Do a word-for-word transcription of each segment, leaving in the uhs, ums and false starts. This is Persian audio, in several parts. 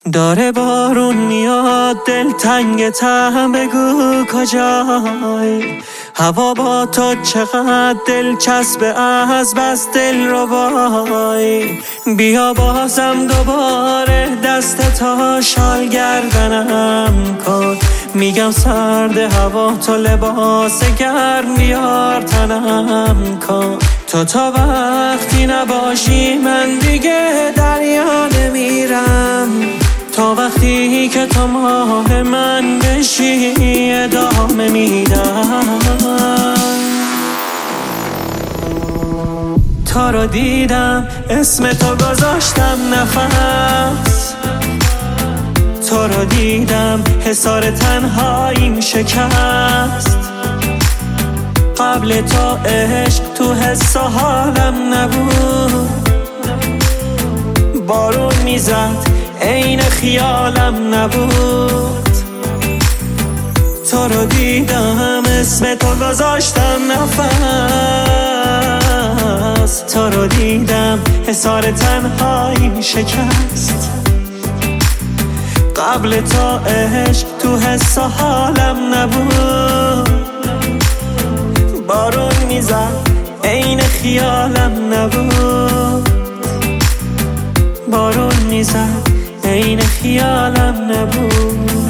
داره بارون میاد دل تنگ تم، بگو کجایی؟ هوا با تو چقدر دلچسبه، از بس دل رو بایی. بیا بازم دوباره دست تا شال گردنم کن، میگم سرد هوا تو لباس گرم بیار تنم کن. تو تا وقتی نباشی من دیگه دریا نمیرم، تا وقتی که تو ماه من بشی ادامه میدم. تا رو دیدم اسم تو گذاشتم نفس، تو رو دیدم حصار تنهاییم شکست. قبل تو عشق تو حس و حالم نبود، بارون میزد عین خیالم نبود. تو رو دیدم اسم تو گذاشتم نفس، تو رو دیدم حصار تنهاییم شکست. قبل تو عشق تو حس و حالم نبود، بارون میزد عین خیالم نبود. بارون میزد عین خیالم نبود.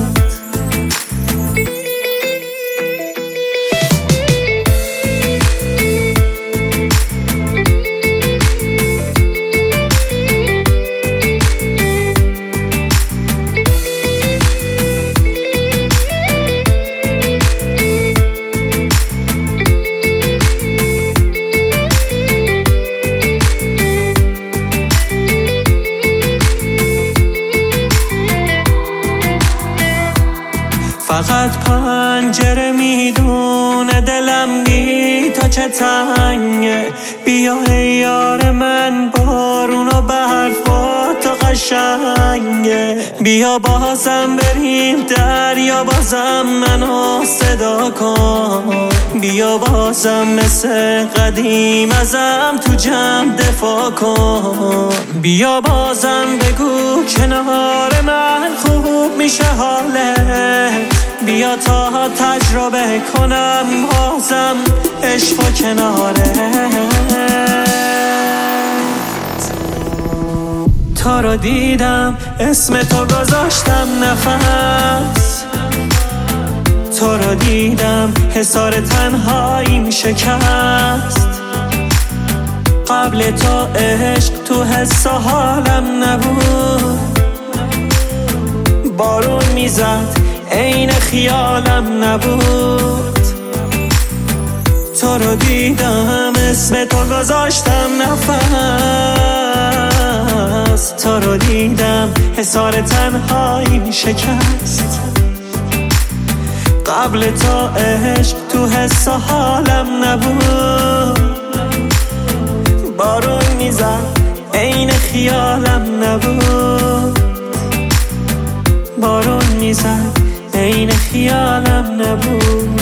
فقط پنجره میدونه دلم بی تا چه تنگه. بیا ای یار من بارون و برفات و قشنگه. بیا بازم بریم دریا، بازم منو صدا کن. بیا بازم مثل قدیم ازم تو جمع دفاع کن. بیا بازم بگو کنار من خوب میشه حالت. بیا تا تجربه کنم بازم عشق و کنارت. تا رو دیدم اسم تو گذاشتم نفس، تو رو دیدم حصار تنهاییم شکست. قبل تو عشق تو حس و حالم نبود، بارون میزد عین خیالم نبود. تو رو دیدم اسم تو گذاشتم نفس، تو رو دیدم حصار تنهاییم شکست. قبل تو عشق تو حس و حالم نبود، بارون میزد عین خیالم نبود. بارون میزد عین خیالم نبود.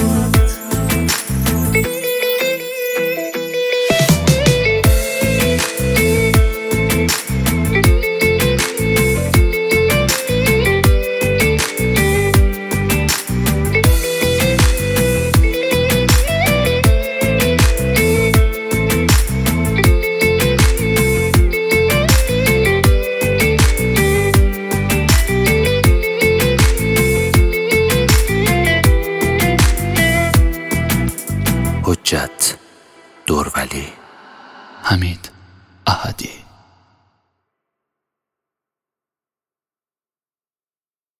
حجت دورولی، حمید احدی.